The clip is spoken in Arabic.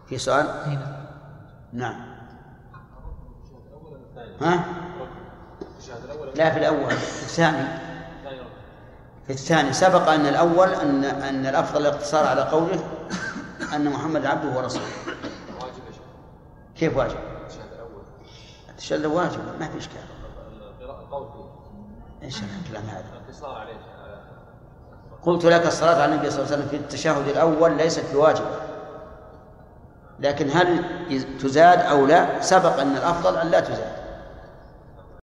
في سؤال؟ نعم. ها؟ لا، في الأول. في الثاني. في الثاني سبق أن الأول أن الأفضل الاقتصار على قوله أن محمد عبده ورسوله. كيف واجب؟ التشهد واجب، ما في إشكال. إيش الكلام هذا؟ قلت لك الصلاة على النبي صلى الله عليه وسلم في التشهد الأول ليست بواجبة، لكن هل تزاد أو لا؟ سبق أن الأفضل أن لا تزاد.